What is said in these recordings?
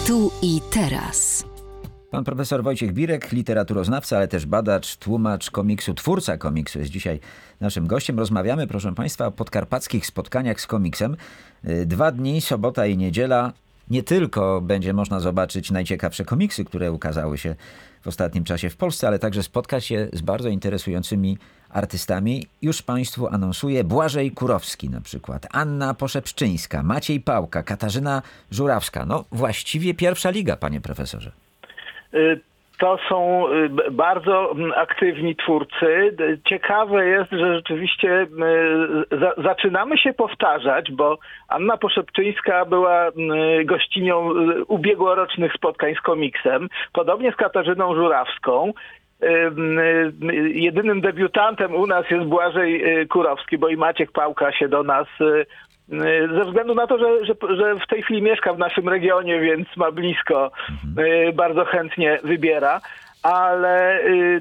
Tu i teraz. Pan profesor Wojciech Birek, literaturoznawca, ale też badacz, tłumacz komiksu, twórca komiksu jest dzisiaj naszym gościem. Rozmawiamy, proszę Państwa, o podkarpackich spotkaniach z komiksem. 2 dni, sobota i niedziela. Nie tylko będzie można zobaczyć najciekawsze komiksy, które ukazały się w ostatnim czasie w Polsce, ale także spotkać się z bardzo interesującymi artystami. Już Państwu anonsuję: Błażej Kurowski na przykład, Anna Poszepszczyńska, Maciej Pałka, Katarzyna Żurawska. No właściwie pierwsza liga, panie profesorze. To są bardzo aktywni twórcy. Ciekawe jest, że rzeczywiście zaczynamy się powtarzać, bo Anna Poszepczyńska była gościnią ubiegłorocznych spotkań z komiksem, podobnie z Katarzyną Żurawską. Jedynym debiutantem u nas jest Błażej Kurowski, bo i Maciek Pałka się do nas, ze względu na to, że w tej chwili mieszka w naszym regionie, więc ma blisko, bardzo chętnie wybiera, ale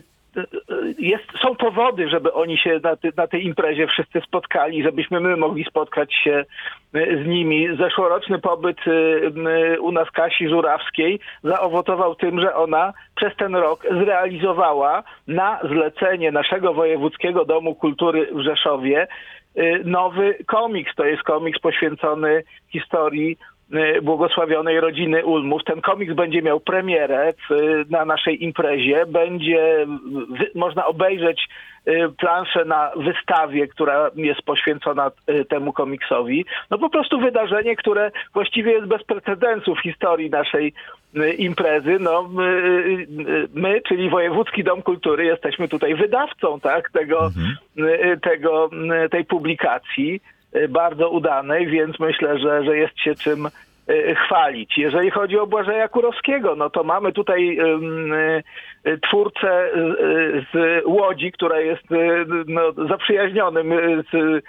są powody, żeby oni się na tej imprezie wszyscy spotkali, żebyśmy my mogli spotkać się z nimi. Zeszłoroczny pobyt u nas Kasi Żurawskiej zaowocował tym, że ona przez ten rok zrealizowała na zlecenie naszego Wojewódzkiego Domu Kultury w Rzeszowie nowy komiks. To jest komiks poświęcony historii błogosławionej rodziny Ulmów. Ten komiks będzie miał premierę na naszej imprezie. Będzie można obejrzeć planszę na wystawie, która jest poświęcona temu komiksowi. No po prostu wydarzenie, które właściwie jest bez precedensu w historii naszej imprezy. No, my, czyli Wojewódzki Dom Kultury, jesteśmy tutaj wydawcą, tak, tej publikacji, bardzo udanej, więc myślę, że jest się czym chwalić. Jeżeli chodzi o Błażeja Kurowskiego, no to mamy tutaj twórcę z Łodzi, która jest zaprzyjaźnionym z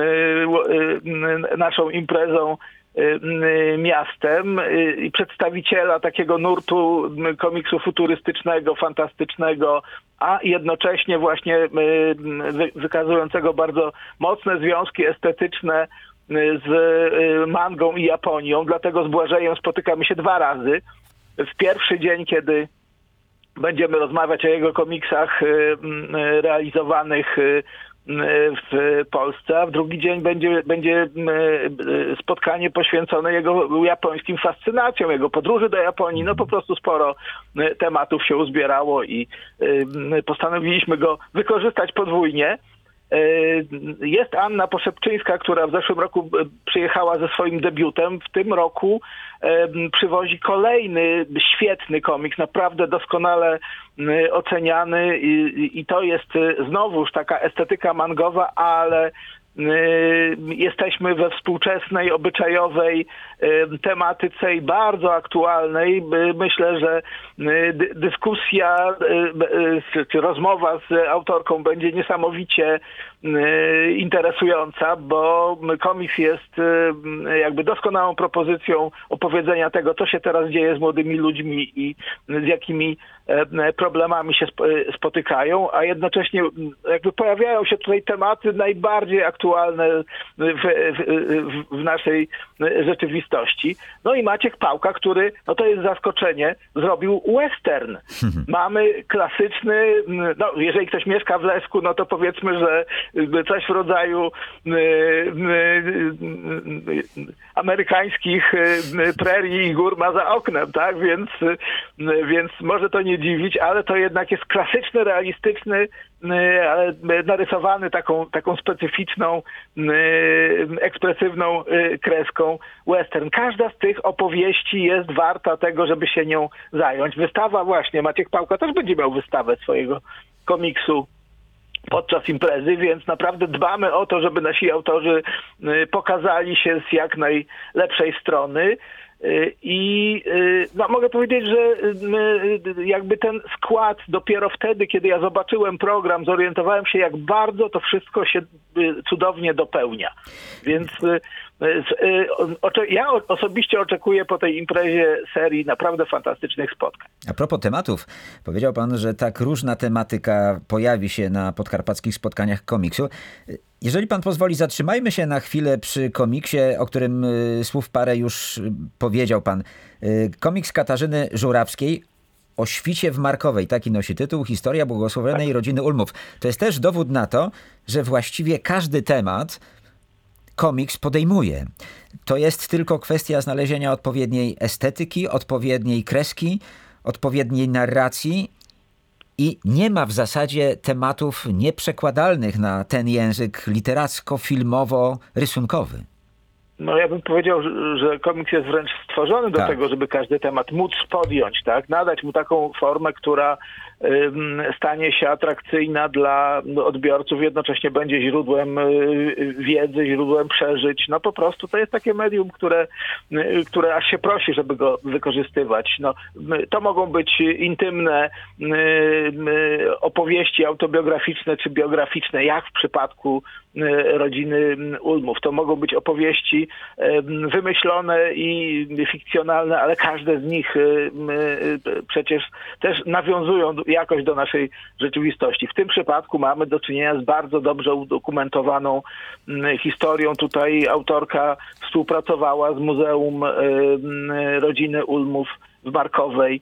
naszą imprezą miastem i przedstawiciela takiego nurtu komiksu futurystycznego, fantastycznego, a jednocześnie właśnie wykazującego bardzo mocne związki estetyczne z mangą i Japonią. Dlatego z Błażejem spotykamy się 2 razy. W pierwszy dzień, kiedy będziemy rozmawiać o jego komiksach realizowanych w Polsce, a w drugi dzień będzie spotkanie poświęcone jego japońskim fascynacjom, jego podróży do Japonii. No po prostu sporo tematów się uzbierało i postanowiliśmy go wykorzystać podwójnie. Jest Anna Poszepczyńska, która w zeszłym roku przyjechała ze swoim debiutem. W tym roku przywozi kolejny świetny komiks, naprawdę doskonale oceniany i to jest znowuż taka estetyka mangowa, ale jesteśmy we współczesnej, obyczajowej tematyce i bardzo aktualnej. Myślę, że dyskusja czy rozmowa z autorką będzie niesamowicie interesująca, bo komiks jest jakby doskonałą propozycją opowiedzenia tego, co się teraz dzieje z młodymi ludźmi i z jakimi problemami się spotykają, a jednocześnie jakby pojawiają się tutaj tematy najbardziej aktualne w naszej rzeczywistości. No i Maciek Pałka, który, no to jest zaskoczenie, zrobił western. Mamy klasyczny, no jeżeli ktoś mieszka w Lesku, no to powiedzmy, że coś w rodzaju amerykańskich prerii i gór ma za oknem, tak? Więc może to nie dziwić, ale to jednak jest klasyczny, realistyczny, ale narysowany taką specyficzną, ekspresywną kreską western. Każda z tych opowieści jest warta tego, żeby się nią zająć. Wystawa właśnie, Maciek Pałka też będzie miał wystawę swojego komiksu podczas imprezy, więc naprawdę dbamy o to, żeby nasi autorzy pokazali się z jak najlepszej strony. I no, mogę powiedzieć, że jakby ten skład dopiero wtedy, kiedy ja zobaczyłem program, zorientowałem się, jak bardzo to wszystko się cudownie dopełnia. Więc ja osobiście oczekuję po tej imprezie serii naprawdę fantastycznych spotkań. A propos tematów, powiedział pan, że tak różna tematyka pojawi się na podkarpackich spotkaniach komiksu. Jeżeli pan pozwoli, zatrzymajmy się na chwilę przy komiksie, o którym słów parę już powiedział pan. Komiks Katarzyny Żurawskiej o świcie w Markowej. Taki nosi tytuł. Historia błogosławionej rodziny Ulmów. To jest też dowód na to, że właściwie każdy temat komiks podejmuje. To jest tylko kwestia znalezienia odpowiedniej estetyki, odpowiedniej kreski, odpowiedniej narracji i nie ma w zasadzie tematów nieprzekładalnych na ten język literacko-filmowo-rysunkowy. No ja bym powiedział, że komiks jest wręcz stworzony do tego, żeby każdy temat móc podjąć, tak? Nadać mu taką formę, która stanie się atrakcyjna dla odbiorców, jednocześnie będzie źródłem wiedzy, źródłem przeżyć. No po prostu to jest takie medium, które aż się prosi, żeby go wykorzystywać. No, to mogą być intymne opowieści autobiograficzne czy biograficzne, jak w przypadku rodziny Ulmów. To mogą być opowieści wymyślone i fikcjonalne, ale każde z nich przecież też nawiązują jakoś do naszej rzeczywistości. W tym przypadku mamy do czynienia z bardzo dobrze udokumentowaną historią. Tutaj autorka współpracowała z Muzeum Rodziny Ulmów w Markowej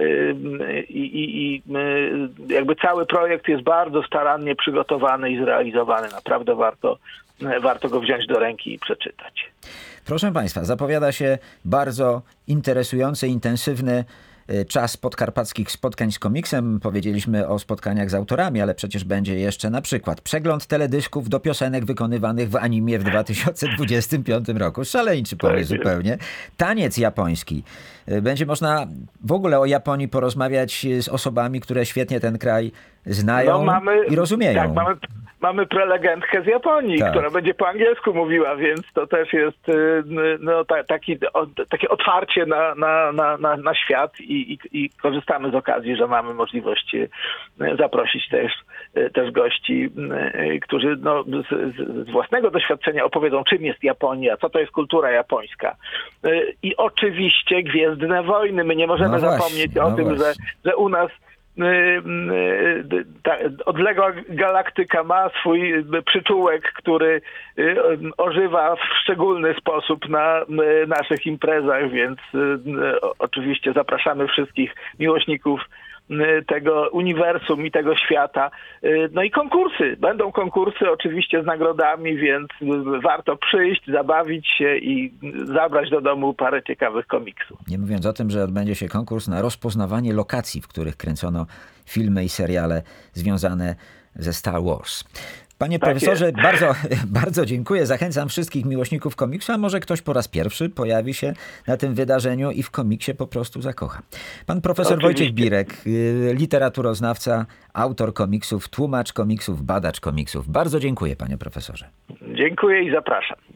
i jakby cały projekt jest bardzo starannie przygotowany i zrealizowany. Naprawdę warto go wziąć do ręki i przeczytać. Proszę państwa, zapowiada się bardzo interesujący, intensywny czas podkarpackich spotkań z komiksem. Powiedzieliśmy o spotkaniach z autorami, ale przecież będzie jeszcze na przykład przegląd teledysków do piosenek wykonywanych w animie w 2025 roku. Szaleńczy pomysł zupełnie. Taniec japoński. Będzie można w ogóle o Japonii porozmawiać z osobami, które świetnie ten kraj znają i rozumieją. Tak, mamy prelegentkę z Japonii, która będzie po angielsku mówiła, więc to też jest takie otwarcie na świat i korzystamy z okazji, że mamy możliwość zaprosić też gości, którzy z własnego doświadczenia opowiedzą, czym jest Japonia, co to jest kultura japońska. I oczywiście Gwiezdne Wojny. My nie możemy zapomnieć o tym, że u nas odległa galaktyka ma swój przyczółek, który ożywa w szczególny sposób na naszych imprezach, więc oczywiście zapraszamy wszystkich miłośników tego uniwersum i tego świata. No i konkursy. Będą konkursy oczywiście z nagrodami, więc warto przyjść, zabawić się i zabrać do domu parę ciekawych komiksów. Nie mówiąc o tym, że odbędzie się konkurs na rozpoznawanie lokacji, w których kręcono filmy i seriale związane ze Star Wars. Panie profesorze, bardzo dziękuję. Zachęcam wszystkich miłośników komiksu, a może ktoś po raz pierwszy pojawi się na tym wydarzeniu i w komiksie po prostu zakocha. Pan profesor Wojciech Birek, literaturoznawca, autor komiksów, tłumacz komiksów, badacz komiksów. Bardzo dziękuję, panie profesorze. Dziękuję i zapraszam.